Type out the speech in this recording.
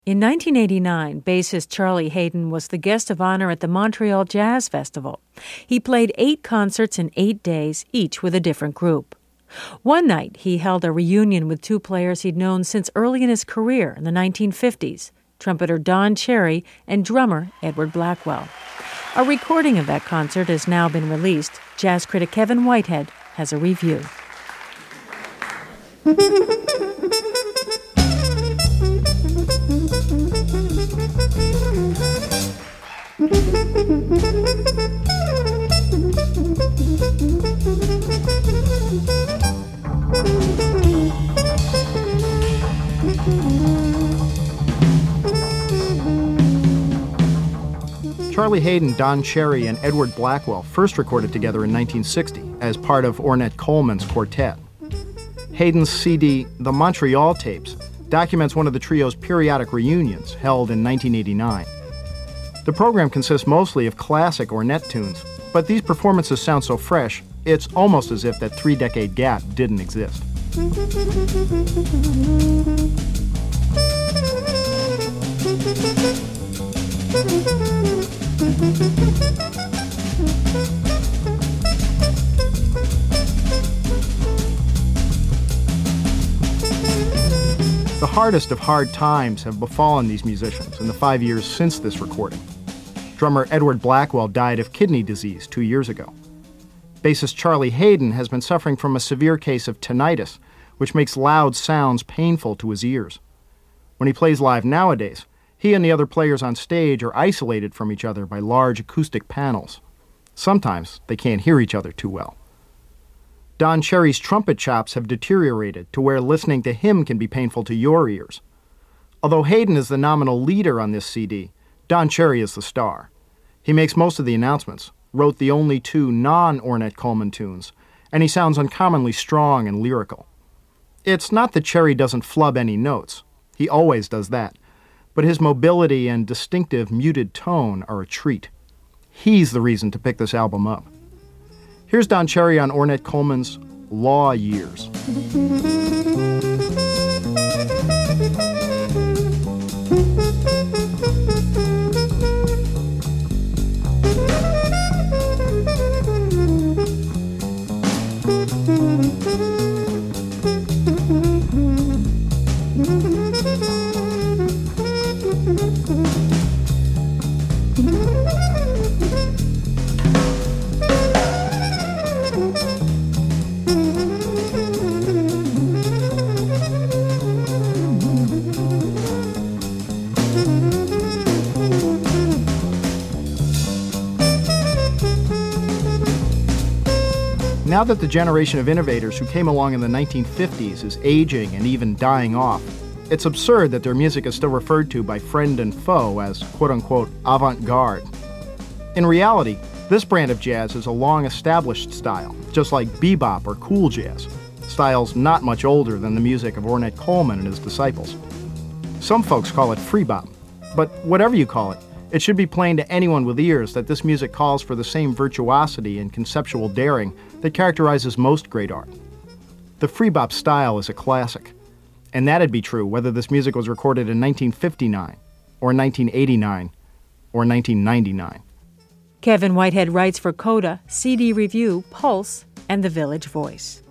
In 1989, bassist Charlie Haden was the guest of honor at the Montreal Jazz Festival. He played 8 concerts in 8 days, each with a different group. One night, he held a reunion with 2 players he'd known since early in his career in the 1950s, trumpeter Don Cherry and drummer Edward Blackwell. A recording of that concert has now been released. Jazz critic Kevin Whitehead has a review. Charlie Haden, Don Cherry, and Edward Blackwell first recorded together in 1960 as part of Ornette Coleman's quartet. Haden's CD, The Montreal Tapes, documents one of the trio's periodic reunions held in 1989. The program consists mostly of classic Ornette tunes, but these performances sound so fresh, it's almost as if that 3-decade gap didn't exist. The hardest of hard times have befallen these musicians in the 5 years since this recording. Drummer Edward Blackwell died of kidney disease 2 years ago. Bassist Charlie Haden has been suffering from a severe case of tinnitus, which makes loud sounds painful to his ears. When he plays live nowadays, he and the other players on stage are isolated from each other by large acoustic panels. Sometimes they can't hear each other too well. Don Cherry's trumpet chops have deteriorated to where listening to him can be painful to your ears. Although Haden is the nominal leader on this CD, Don Cherry is the star. He makes most of the announcements, wrote the only 2 non-Ornette Coleman tunes, and he sounds uncommonly strong and lyrical. It's not that Cherry doesn't flub any notes. He always does that. But his mobility and distinctive muted tone are a treat. He's the reason to pick this album up. Here's Don Cherry on Ornette Coleman's Law Years. Now that the generation of innovators who came along in the 1950s is aging and even dying off, it's absurd that their music is still referred to by friend and foe as quote-unquote avant-garde. In reality, this brand of jazz is a long-established style, just like bebop or cool jazz, styles not much older than the music of Ornette Coleman and his disciples. Some folks call it free bop, but whatever you call it, it should be plain to anyone with ears that this music calls for the same virtuosity and conceptual daring that characterizes most great art. The free bop style is a classic, and that'd be true whether this music was recorded in 1959, or 1989, or 1999. Kevin Whitehead writes for Coda, CD Review, Pulse, and The Village Voice.